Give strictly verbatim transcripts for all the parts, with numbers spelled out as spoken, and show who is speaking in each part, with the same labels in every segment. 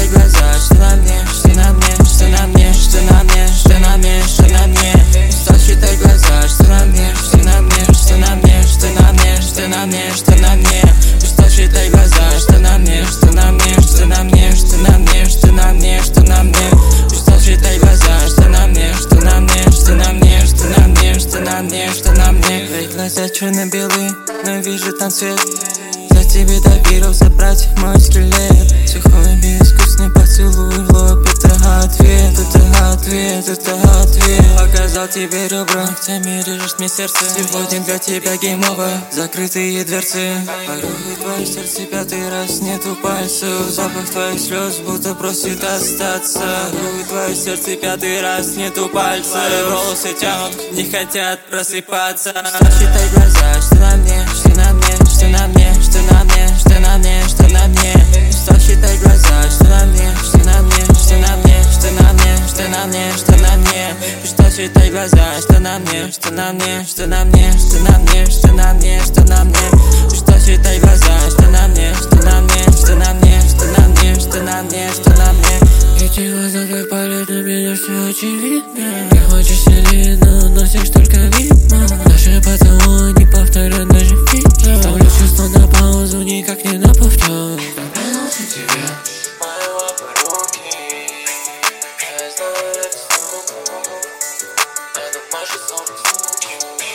Speaker 1: считай глаза, что на мне, что на мне, что на мне, что на мне, что на мне, что на мне. Устал считать глаза, что на мне, что на мне, что на мне, что на мне, что на мне, что на мне. Устал считать глаза, что на мне, что на мне, что на мне, что на мне, что на мне, что на мне. Устал считать глаза, что на мне, что на мне, что на мне, что на мне, что на мне, что на мне. Твои глаза черно-белые, но вижу там свет. За тебе доверил забрать мой скелет. Сухой безвкусный поцелуй в лоб. Это ответ, это ответ, это ответ. Показал тебе ребра, ногтями режешь мне сердце. Сегодня для тебя гейм-овер, закрытые дверцы. Порой твое сердце пятый раз, нету пальцев. Запах твоих слез будто просит остаться. Порой твое сердце пятый раз, нету пальцев. Волосы тянут, не хотят просыпаться. Что считай глаза, что на мне, что на мне, что на мне, что на мне, что на мне, что на мне. Что считай глаза, что на мне, что на мне, что на мне, что на мне, что на мне, что на мне. Что считай глаза, что на мне, что на мне, что на мне, что на мне, что на мне, что на мне. Что считай глаза, что на мне, что на мне, что на мне, что на мне, что на мне, что на мне. Эти глаза как полет на меня, все очевидно. Ты хочешь сильнее, но носишь только мимо. Наши поцелуи не повторят даже в фильме. Ставлю чувство на паузу, никак не на повтор. Вернулся тебе мои лапы, руки. Я знаю, это снова. Это наши солнце.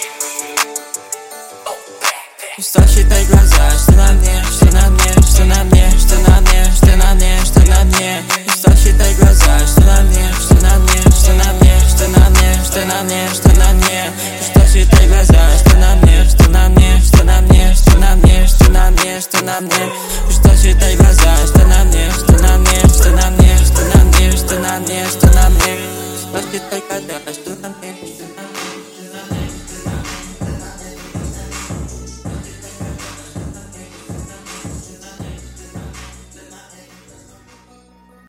Speaker 1: Устал считать глаза, что на мне, что на мне, что на мне, что на мне, что на мне, что на мне. Устал считать глаза, что на мне, что на мне, что на мне, что на мне, что на мне, что на мне. Устал считать глаза, что на мне, что на мне, что на мне, что на мне, что на мне, что на мне. Устал считать глаза, что на мне, что на мне, что на мне, что на мне, что на мне, что на мне. Устал считать глаза, что